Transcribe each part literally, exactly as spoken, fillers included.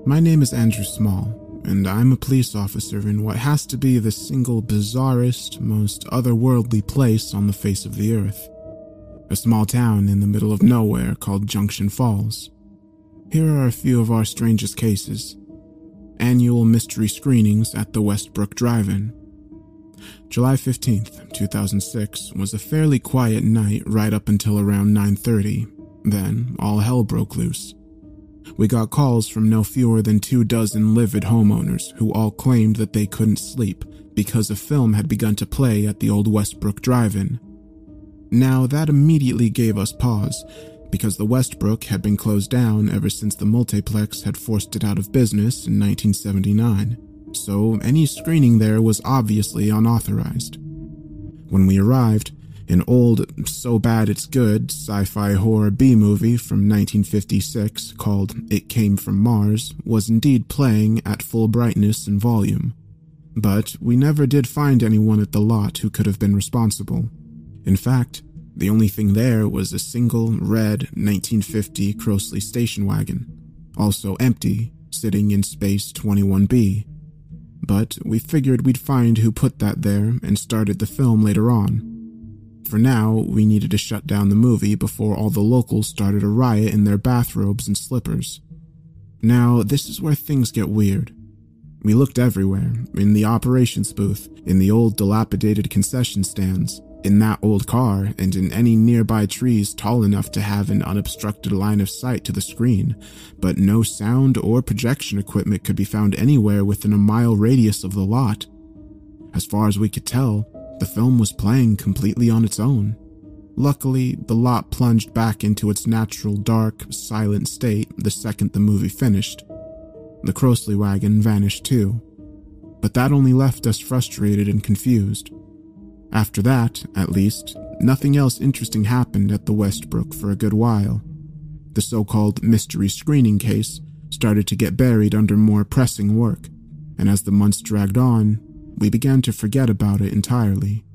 My name is Andrew Small, and I'm a police officer in what has to be the single bizarrest, most otherworldly place on the face of the earth. A small town in the middle of nowhere called Junction Falls. Here are a few of our strangest cases. Annual mystery screenings at the Westbrook Drive-In. July fifteenth, two thousand six was a fairly quiet night right up until around nine thirty. Then, all hell broke loose. We got calls from no fewer than two dozen livid homeowners who all claimed that they couldn't sleep because a film had begun to play at the old Westbrook Drive-In. Now, that immediately gave us pause, because the Westbrook had been closed down ever since the multiplex had forced it out of business in nineteen seventy-nine, so any screening there was obviously unauthorized. When we arrived, an old, so bad it's good sci-fi horror B-movie from nineteen fifty-six called It Came from Mars was indeed playing at full brightness and volume. But we never did find anyone at the lot who could have been responsible. In fact, the only thing there was a single red nineteen fifty Crossley station wagon, also empty, sitting in space twenty-one B. But we figured we'd find who put that there and started the film later on. For now, we needed to shut down the movie before all the locals started a riot in their bathrobes and slippers. Now, this is where things get weird. We looked everywhere, in the operations booth, in the old dilapidated concession stands, in that old car, and in any nearby trees tall enough to have an unobstructed line of sight to the screen, but no sound or projection equipment could be found anywhere within a mile radius of the lot. As far as we could tell, the film was playing completely on its own. Luckily, the lot plunged back into its natural, dark, silent state the second the movie finished. The Crossley wagon vanished too. But that only left us frustrated and confused. After that, at least, nothing else interesting happened at the Westbrook for a good while. The so-called mystery screening case started to get buried under more pressing work, and as the months dragged on, we began to forget about it entirely.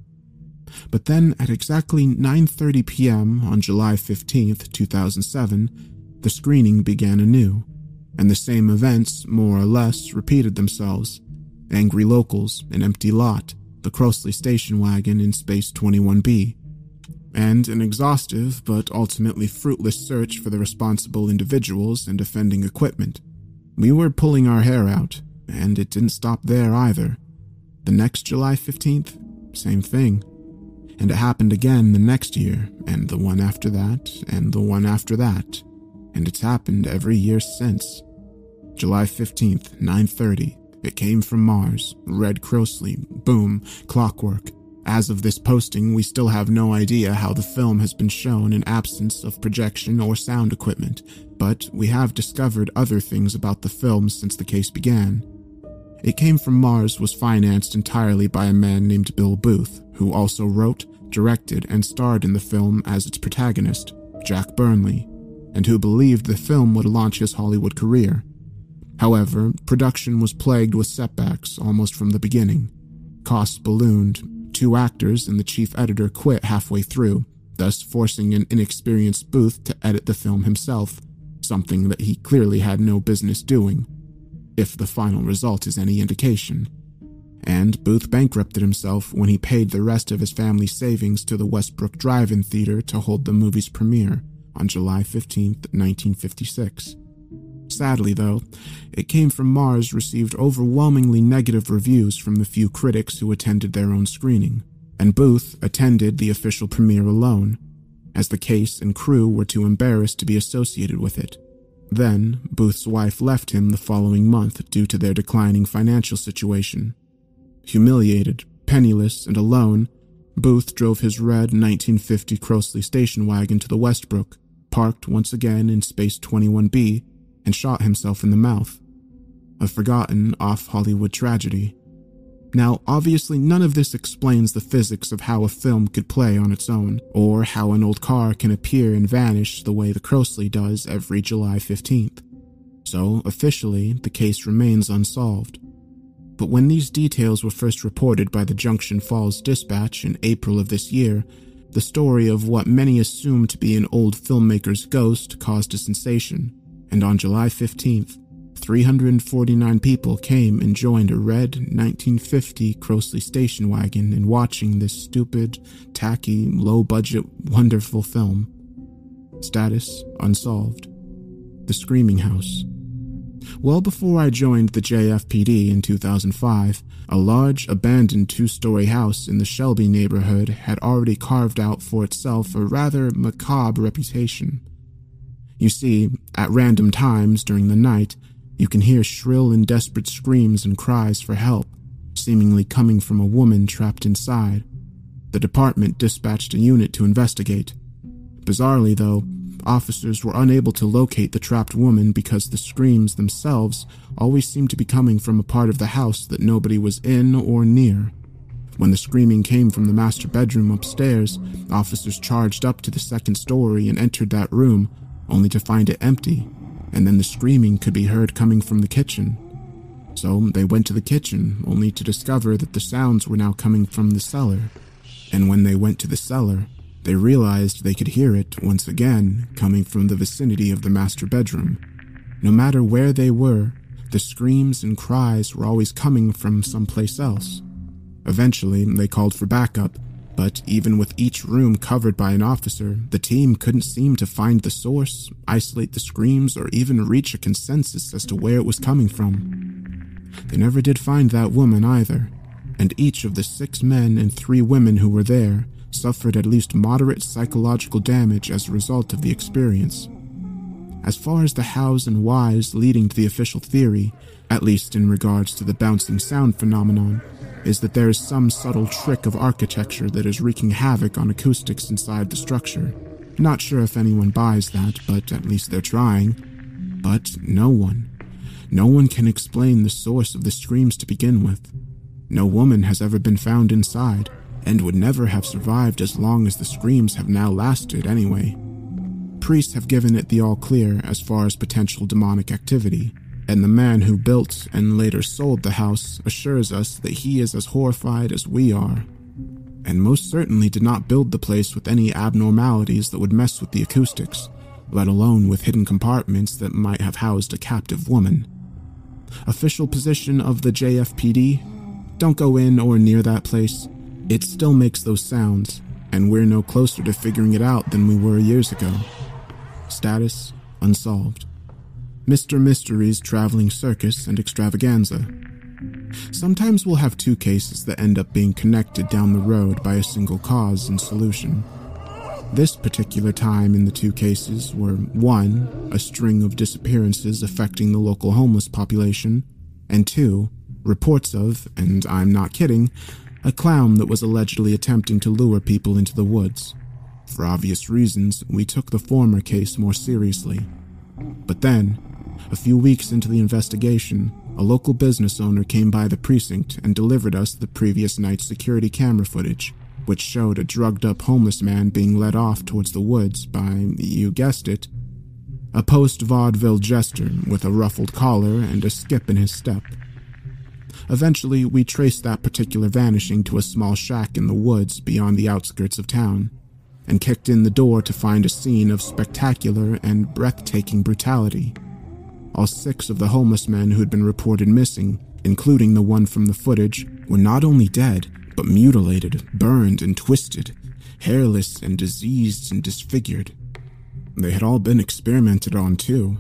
But then, at exactly nine thirty p.m. on July fifteenth, two thousand seven, the screening began anew, and the same events, more or less, repeated themselves. Angry locals, an empty lot, the Crossley station wagon in space twenty-one B, and an exhaustive but ultimately fruitless search for the responsible individuals and offending equipment. We were pulling our hair out, and it didn't stop there either. The next July fifteenth, same thing. And it happened again the next year, and the one after that, and the one after that. And it's happened every year since. July fifteenth, nine thirty. It Came from Mars, Red Crossley, boom, clockwork. As of this posting, we still have no idea how the film has been shown in absence of projection or sound equipment, but we have discovered other things about the film since the case began. It Came from Mars was financed entirely by a man named Bill Booth, who also wrote, directed, and starred in the film as its protagonist, Jack Burnley, and who believed the film would launch his Hollywood career. However, production was plagued with setbacks almost from the beginning. Costs ballooned, two actors and the chief editor quit halfway through, thus forcing an inexperienced Booth to edit the film himself, something that he clearly had no business doing, if the final result is any indication. And Booth bankrupted himself when he paid the rest of his family's savings to the Westbrook Drive-In Theater to hold the movie's premiere on July fifteenth, nineteen fifty-six. Sadly, though, It Came from Mars received overwhelmingly negative reviews from the few critics who attended their own screening, and Booth attended the official premiere alone, as the case and crew were too embarrassed to be associated with it. Then, Booth's wife left him the following month due to their declining financial situation. Humiliated, penniless, and alone, Booth drove his red nineteen fifty Crossley station wagon to the Westbrook, parked once again in space twenty-one B, and shot himself in the mouth. A forgotten, off-Hollywood tragedy. Now, obviously none of this explains the physics of how a film could play on its own, or how an old car can appear and vanish the way the Crossley does every July fifteenth. So, officially, the case remains unsolved. But when these details were first reported by the Junction Falls Dispatch in April of this year, the story of what many assumed to be an old filmmaker's ghost caused a sensation, and on July fifteenth, three hundred forty-nine people came and joined a red nineteen fifty Crossley station wagon in watching this stupid, tacky, low-budget, wonderful film. Status unsolved. The Screaming House. Well before I joined the J F P D in two thousand five, a large, abandoned two-story house in the Shelby neighborhood had already carved out for itself a rather macabre reputation. You see, at random times during the night, you can hear shrill and desperate screams and cries for help, seemingly coming from a woman trapped inside. The department dispatched a unit to investigate. Bizarrely, though, officers were unable to locate the trapped woman because the screams themselves always seemed to be coming from a part of the house that nobody was in or near. When the screaming came from the master bedroom upstairs, officers charged up to the second story and entered that room, only to find it empty, and then the screaming could be heard coming from the kitchen. So they went to the kitchen, only to discover that the sounds were now coming from the cellar. And when they went to the cellar, they realized they could hear it, once again, coming from the vicinity of the master bedroom. No matter where they were, the screams and cries were always coming from someplace else. Eventually, they called for backup, but even with each room covered by an officer, the team couldn't seem to find the source, isolate the screams, or even reach a consensus as to where it was coming from. They never did find that woman either, and each of the six men and three women who were there suffered at least moderate psychological damage as a result of the experience. As far as the hows and whys leading to the official theory, at least in regards to the bouncing sound phenomenon, is that there is some subtle trick of architecture that is wreaking havoc on acoustics inside the structure. Not sure if anyone buys that, but at least they're trying. But no one. No one can explain the source of the screams to begin with. No woman has ever been found inside, and would never have survived as long as the screams have now lasted anyway. Priests have given it the all-clear as far as potential demonic activity, and the man who built and later sold the house assures us that he is as horrified as we are, and most certainly did not build the place with any abnormalities that would mess with the acoustics, let alone with hidden compartments that might have housed a captive woman. Official position of the J F P D? Don't go in or near that place. It still makes those sounds, and we're no closer to figuring it out than we were years ago. Status unsolved. Mister Mystery's Traveling Circus and Extravaganza. Sometimes we'll have two cases that end up being connected down the road by a single cause and solution. This particular time in the two cases were, one, a string of disappearances affecting the local homeless population, and two, reports of, and I'm not kidding, a clown that was allegedly attempting to lure people into the woods. For obvious reasons, we took the former case more seriously. But then, a few weeks into the investigation, a local business owner came by the precinct and delivered us the previous night's security camera footage, which showed a drugged-up homeless man being led off towards the woods by, you guessed it, a post-vaudeville jester with a ruffled collar and a skip in his step. Eventually, we traced that particular vanishing to a small shack in the woods beyond the outskirts of town, and kicked in the door to find a scene of spectacular and breathtaking brutality. All six of the homeless men who had been reported missing, including the one from the footage, were not only dead, but mutilated, burned, and twisted, hairless and diseased and disfigured. They had all been experimented on, too.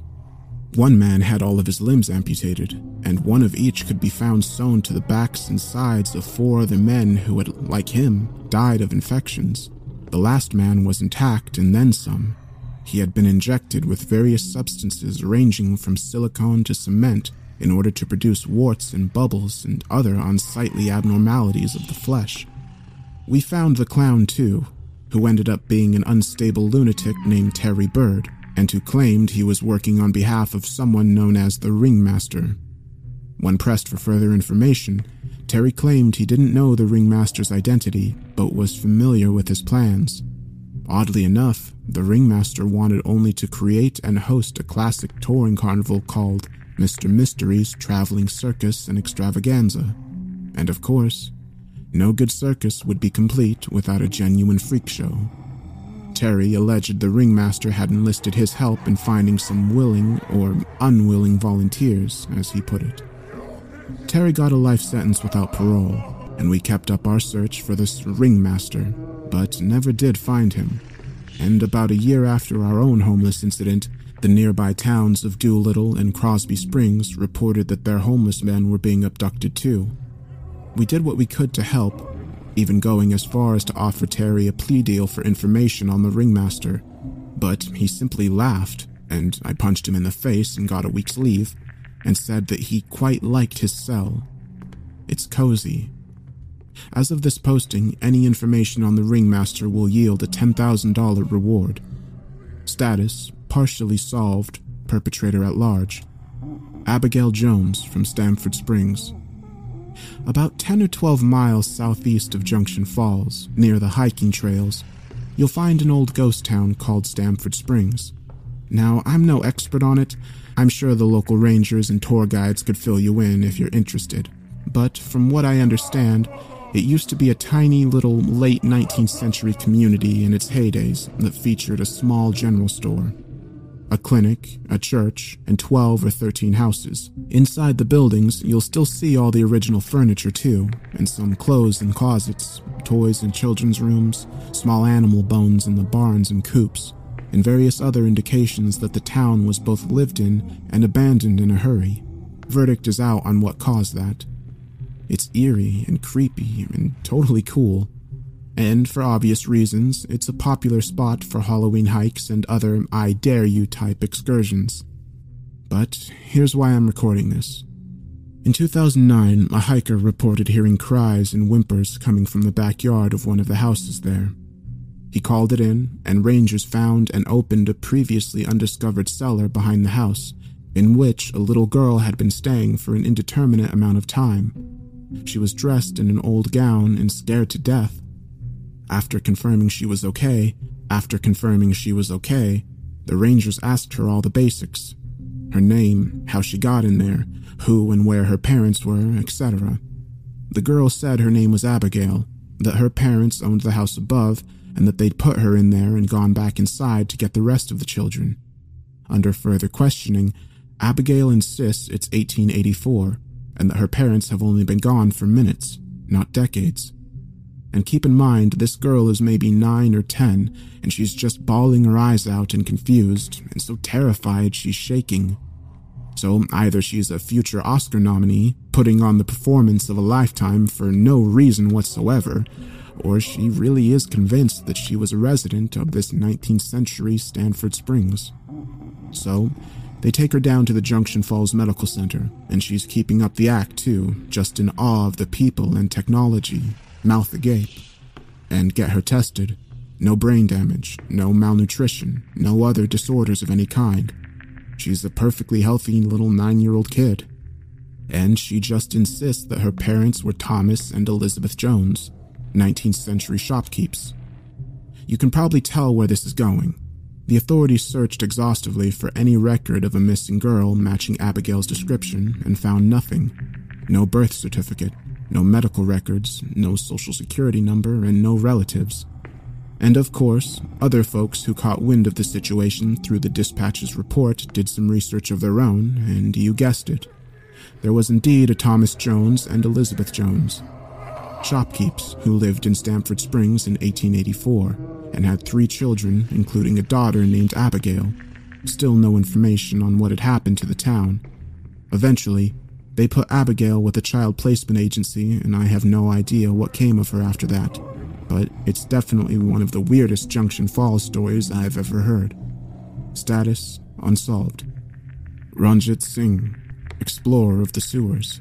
One man had all of his limbs amputated, and one of each could be found sewn to the backs and sides of four other men who had, like him, died of infections. The last man was intact and then some. He had been injected with various substances ranging from silicone to cement in order to produce warts and bubbles and other unsightly abnormalities of the flesh. We found the clown too, who ended up being an unstable lunatic named Terry Bird, and who claimed he was working on behalf of someone known as the Ringmaster. When pressed for further information, Terry claimed he didn't know the Ringmaster's identity, but was familiar with his plans. Oddly enough, the Ringmaster wanted only to create and host a classic touring carnival called Mister Mystery's Traveling Circus and Extravaganza. And of course, no good circus would be complete without a genuine freak show. Terry alleged the ringmaster had enlisted his help in finding some willing or unwilling volunteers, as he put it. Terry got a life sentence without parole, and we kept up our search for this ringmaster, but never did find him. And about a year after our own homeless incident, the nearby towns of Doolittle and Crosby Springs reported that their homeless men were being abducted too. We did what we could to help, even going as far as to offer Terry a plea deal for information on the ringmaster, but he simply laughed, and I punched him in the face and got a week's leave, and said that he quite liked his cell. It's cozy. As of this posting, any information on the ringmaster will yield a ten thousand dollars reward. Status: partially solved, perpetrator at large. Abigail Jones from Stamford Springs. About ten or twelve miles southeast of Junction Falls, near the hiking trails, you'll find an old ghost town called Stamford Springs. Now, I'm no expert on it. I'm sure the local rangers and tour guides could fill you in if you're interested. But from what I understand, it used to be a tiny little late nineteenth century community in its heydays that featured a small general store, a clinic, a church, and twelve or thirteen houses. Inside the buildings, you'll still see all the original furniture too, and some clothes in closets, toys in children's rooms, small animal bones in the barns and coops, and various other indications that the town was both lived in and abandoned in a hurry. Verdict is out on what caused that. It's eerie and creepy and totally cool. And for obvious reasons, it's a popular spot for Halloween hikes and other I dare you type excursions. But here's why I'm recording this. In two thousand nine, a hiker reported hearing cries and whimpers coming from the backyard of one of the houses there. He called it in, and rangers found and opened a previously undiscovered cellar behind the house, in which a little girl had been staying for an indeterminate amount of time. She was dressed in an old gown and scared to death. After confirming she was okay, after confirming she was okay, the rangers asked her all the basics. Her name, how she got in there, who and where her parents were, et cetera. The girl said her name was Abigail, that her parents owned the house above, and that they'd put her in there and gone back inside to get the rest of the children. Under further questioning, Abigail insists it's eighteen eighty-four, and that her parents have only been gone for minutes, not decades. And keep in mind, this girl is maybe nine or ten, and she's just bawling her eyes out and confused, and so terrified she's shaking. So either she's a future Oscar nominee, putting on the performance of a lifetime for no reason whatsoever, or she really is convinced that she was a resident of this nineteenth century Stamford Springs. So they take her down to the Junction Falls Medical Center, and she's keeping up the act too, just in awe of the people and technology, mouth agape. And get her tested. No brain damage, no malnutrition, no other disorders of any kind. She's a perfectly healthy little nine-year-old kid. And she just insists that her parents were Thomas and Elizabeth Jones, nineteenth century shopkeepers. You can probably tell where this is going. The authorities searched exhaustively for any record of a missing girl matching Abigail's description and found nothing. No birth certificate, no medical records, no social security number, and no relatives. And of course, other folks who caught wind of the situation through the dispatch's report did some research of their own, and you guessed it. There was indeed a Thomas Jones and Elizabeth Jones, shopkeepers who lived in Stamford Springs in eighteen eighty-four and had three children, including a daughter named Abigail. Still no information on what had happened to the town. Eventually, they put Abigail with a child placement agency, and I have no idea what came of her after that, but it's definitely one of the weirdest Junction Falls stories I've ever heard. Status: unsolved. Ranjit Singh, explorer of the sewers.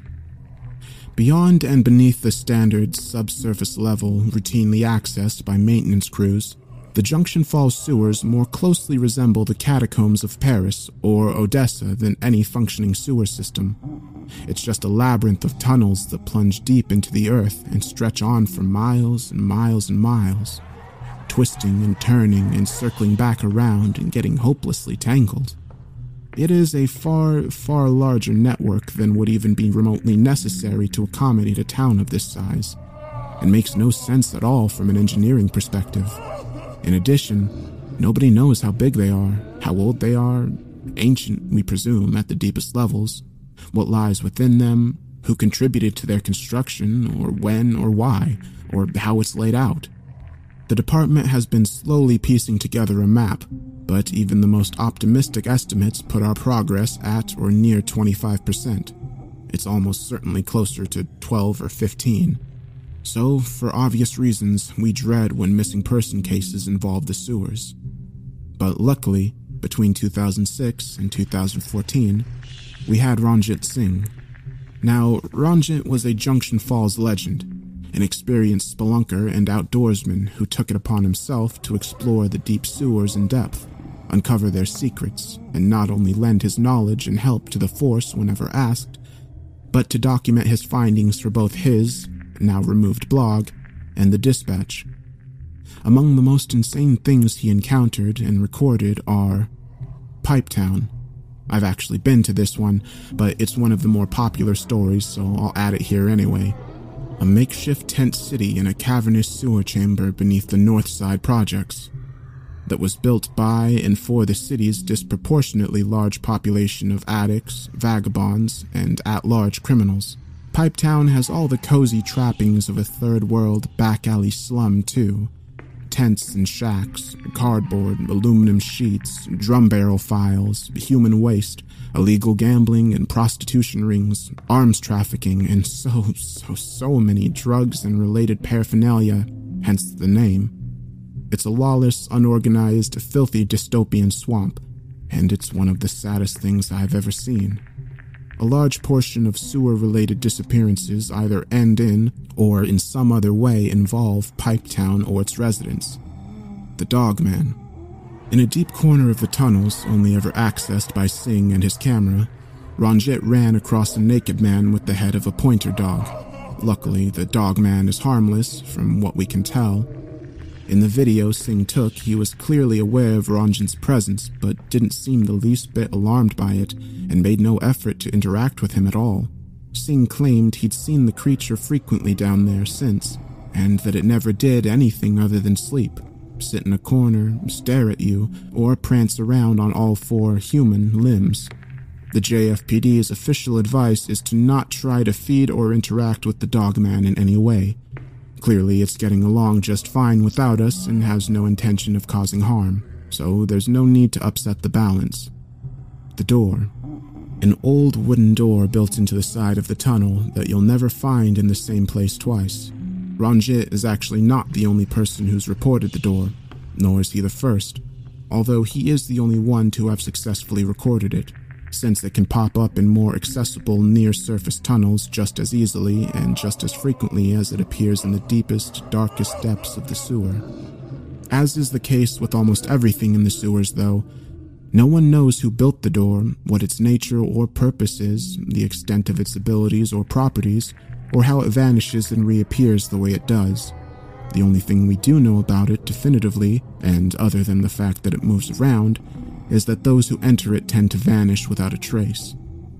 Beyond and beneath the standard subsurface level routinely accessed by maintenance crews, the Junction Falls sewers more closely resemble the catacombs of Paris or Odessa than any functioning sewer system. It's just a labyrinth of tunnels that plunge deep into the earth and stretch on for miles and miles and miles, twisting and turning and circling back around and getting hopelessly tangled. It is a far, far larger network than would even be remotely necessary to accommodate a town of this size, and makes no sense at all from an engineering perspective. In addition, nobody knows how big they are, how old they are, ancient, we presume, at the deepest levels, what lies within them, who contributed to their construction, or when or why, or how it's laid out. The department has been slowly piecing together a map, but even the most optimistic estimates put our progress at or near twenty-five percent. It's almost certainly closer to twelve or fifteen. So, for obvious reasons, we dread when missing person cases involve the sewers. But luckily, between two thousand six and two thousand fourteen, we had Ranjit Singh. Now, Ranjit was a Junction Falls legend, an experienced spelunker and outdoorsman who took it upon himself to explore the deep sewers in depth, uncover their secrets, and not only lend his knowledge and help to the force whenever asked, but to document his findings for both his, now removed blog, and the Dispatch. Among the most insane things he encountered and recorded are Pipetown. I've actually been to this one, but it's one of the more popular stories, so I'll add it here anyway. A makeshift tent city in a cavernous sewer chamber beneath the Northside projects that was built by and for the city's disproportionately large population of addicts, vagabonds, and at-large criminals. Pipetown has all the cozy trappings of a third-world back-alley slum, too. Tents and shacks, cardboard, aluminum sheets, drum barrel files, human waste, illegal gambling and prostitution rings, arms trafficking, and so, so, so many drugs and related paraphernalia, hence the name. It's a lawless, unorganized, filthy dystopian swamp, and it's one of the saddest things I've ever seen. A large portion of sewer-related disappearances either end in, or in some other way involve Pipetown or its residents. The Dogman. In a deep corner of the tunnels, only ever accessed by Singh and his camera, Ranjit ran across a naked man with the head of a pointer dog. Luckily, the Dogman is harmless, from what we can tell. In the video Singh took, he was clearly aware of Ranjit's presence, but didn't seem the least bit alarmed by it, and made no effort to interact with him at all. Singh claimed he'd seen the creature frequently down there since, and that it never did anything other than sleep, sit in a corner, stare at you, or prance around on all four human limbs. The J F P D's official advice is to not try to feed or interact with the Dogman in any way. Clearly, it's getting along just fine without us and has no intention of causing harm, so there's no need to upset the balance. The door. An old wooden door built into the side of the tunnel that you'll never find in the same place twice. Ranjit is actually not the only person who's reported the door, nor is he the first, although he is the only one to have successfully recorded it, since it can pop up in more accessible near-surface tunnels just as easily and just as frequently as it appears in the deepest, darkest depths of the sewer. As is the case with almost everything in the sewers, though, no one knows who built the door, what its nature or purpose is, the extent of its abilities or properties, or how it vanishes and reappears the way it does. The only thing we do know about it definitively, and other than the fact that it moves around, is that those who enter it tend to vanish without a trace.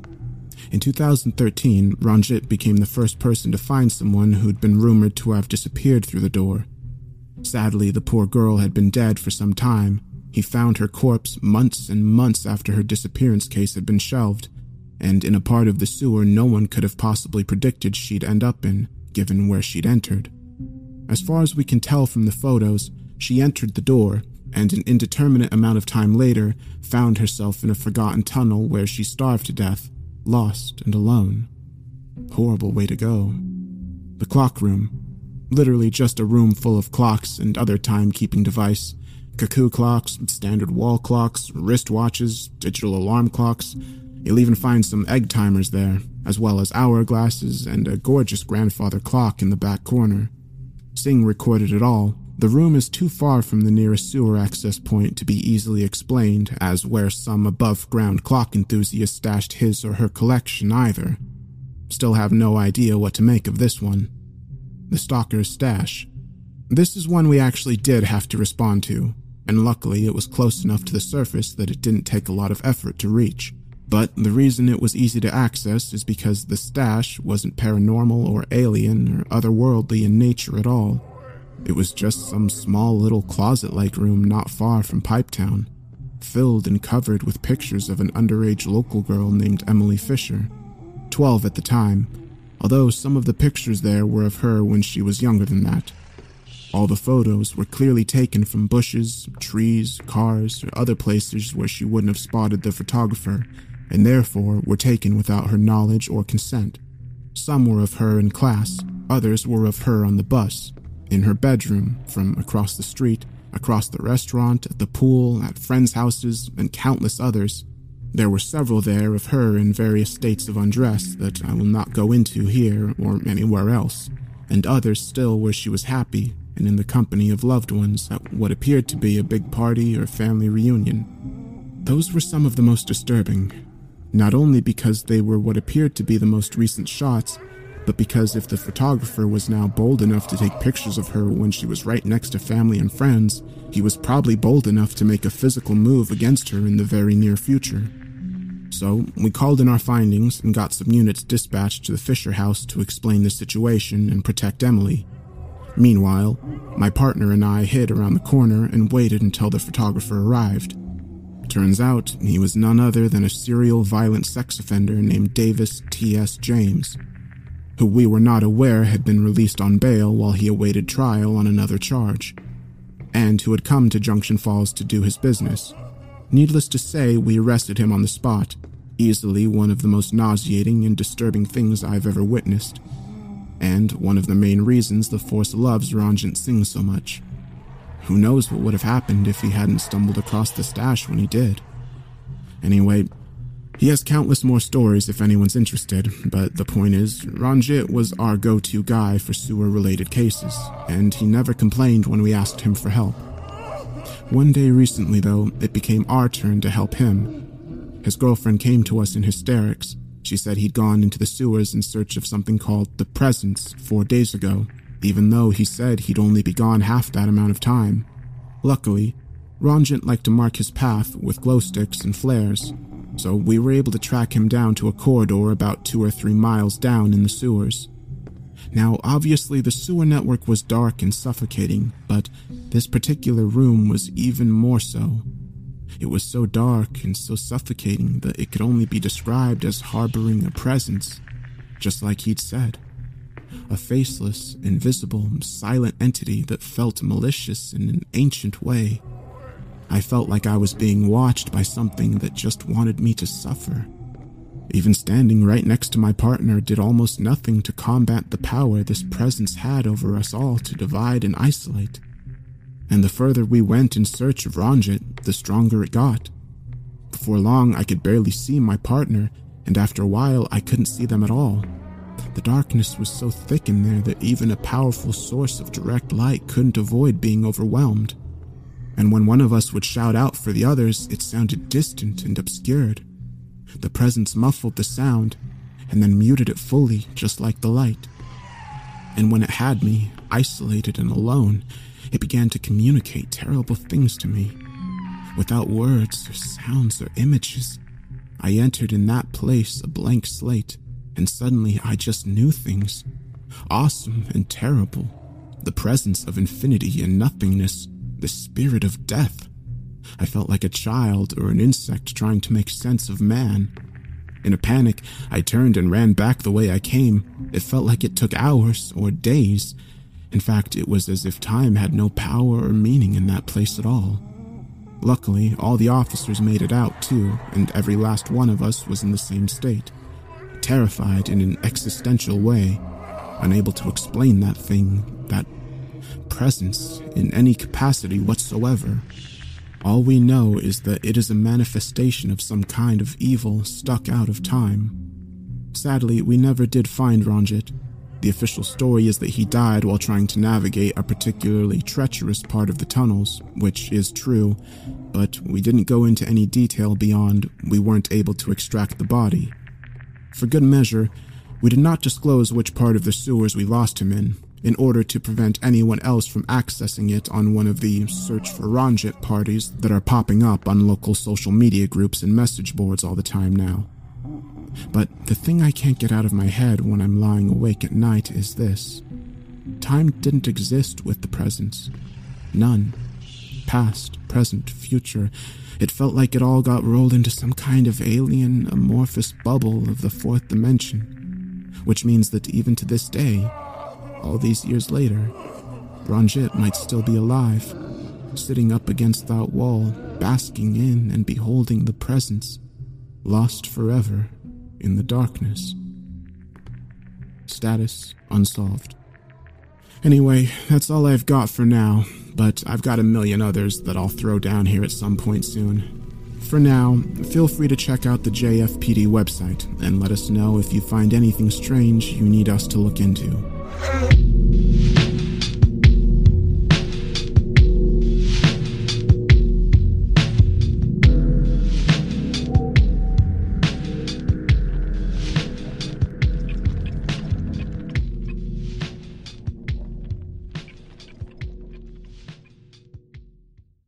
In two thousand thirteen, Ranjit became the first person to find someone who'd been rumored to have disappeared through the door. Sadly, the poor girl had been dead for some time. He found her corpse months and months after her disappearance case had been shelved, and in a part of the sewer no one could have possibly predicted she'd end up in, given where she'd entered. As far as we can tell from the photos, she entered the door, and an indeterminate amount of time later found herself in a forgotten tunnel where she starved to death, lost and alone. Horrible way to go. The clock room. Literally just a room full of clocks and other time-keeping device. Cuckoo clocks, standard wall clocks, wristwatches, digital alarm clocks. You'll even find some egg timers there, as well as hourglasses and a gorgeous grandfather clock in the back corner. Singh recorded it all. The room is too far from the nearest sewer access point to be easily explained as where some above-ground clock enthusiast stashed his or her collection either. Still have no idea what to make of this one. The stalker's stash. This is one we actually did have to respond to, and luckily it was close enough to the surface that it didn't take a lot of effort to reach. But the reason it was easy to access is because the stash wasn't paranormal or alien or otherworldly in nature at all. It was just some small little closet-like room not far from Pipetown, filled and covered with pictures of an underage local girl named Emily Fisher, twelve at the time, although some of the pictures there were of her when she was younger than that. All the photos were clearly taken from bushes, trees, cars, or other places where she wouldn't have spotted the photographer, and therefore were taken without her knowledge or consent. Some were of her in class, others were of her on the bus, in her bedroom, from across the street, across the restaurant, at the pool, at friends' houses, and countless others. There were several there of her in various states of undress that I will not go into here or anywhere else, and others still where she was happy and in the company of loved ones at what appeared to be a big party or family reunion. Those were some of the most disturbing, not only because they were what appeared to be the most recent shots, but because if the photographer was now bold enough to take pictures of her when she was right next to family and friends, he was probably bold enough to make a physical move against her in the very near future. So, we called in our findings and got some units dispatched to the Fisher house to explain the situation and protect Emily. Meanwhile, my partner and I hid around the corner and waited until the photographer arrived. Turns out, he was none other than a serial violent sex offender named Davis T S James, who we were not aware had been released on bail while he awaited trial on another charge, and who had come to Junction Falls to do his business. Needless to say, we arrested him on the spot, easily one of the most nauseating and disturbing things I've ever witnessed, and one of the main reasons the force loves Ranjit Singh so much. Who knows what would have happened if he hadn't stumbled across the stash when he did. Anyway, he has countless more stories if anyone's interested, but the point is, Ranjit was our go-to guy for sewer-related cases, and he never complained when we asked him for help. One day recently, though, it became our turn to help him. His girlfriend came to us in hysterics. She said he'd gone into the sewers in search of something called the Presence four days ago, even though he said he'd only be gone half that amount of time. Luckily, Ranjit liked to mark his path with glow sticks and flares, so we were able to track him down to a corridor about two or three miles down in the sewers. Now, obviously the sewer network was dark and suffocating, but this particular room was even more so. It was so dark and so suffocating that it could only be described as harboring a presence, just like he'd said. A faceless, invisible, silent entity that felt malicious in an ancient way. I felt like I was being watched by something that just wanted me to suffer. Even standing right next to my partner did almost nothing to combat the power this presence had over us all to divide and isolate. And the further we went in search of Ranjit, the stronger it got. Before long, I could barely see my partner, and after a while, I couldn't see them at all. The darkness was so thick in there that even a powerful source of direct light couldn't avoid being overwhelmed. And when one of us would shout out for the others, it sounded distant and obscured. The presence muffled the sound, and then muted it fully, just like the light. And when it had me, isolated and alone, it began to communicate terrible things to me. Without words or sounds or images, I entered in that place a blank slate, and suddenly I just knew things. Awesome and terrible. The presence of infinity and nothingness. The spirit of death. I felt like a child or an insect trying to make sense of man. In a panic, I turned and ran back the way I came. It felt like it took hours or days. In fact, it was as if time had no power or meaning in that place at all. Luckily, all the officers made it out too, and every last one of us was in the same state. Terrified in an existential way, unable to explain that thing, that presence, in any capacity whatsoever. All we know is that it is a manifestation of some kind of evil stuck out of time. Sadly, we never did find Ranjit. The official story is that he died while trying to navigate a particularly treacherous part of the tunnels, which is true, but we didn't go into any detail beyond we weren't able to extract the body. For good measure, we did not disclose which part of the sewers we lost him in, in order to prevent anyone else from accessing it on one of the search for Ranjit parties that are popping up on local social media groups and message boards all the time now. But the thing I can't get out of my head when I'm lying awake at night is this. time didn't exist with the presence. None. Past, present, future. It felt like it all got rolled into some kind of alien, amorphous bubble of the fourth dimension. Which means that even to this day, all these years later, Ranjit might still be alive, sitting up against that wall, basking in and beholding the presence, lost forever in the darkness. Status unsolved. Anyway, that's all I've got for now, but I've got a million others that I'll throw down here at some point soon. For now, feel free to check out the J F P D website and let us know if you find anything strange you need us to look into.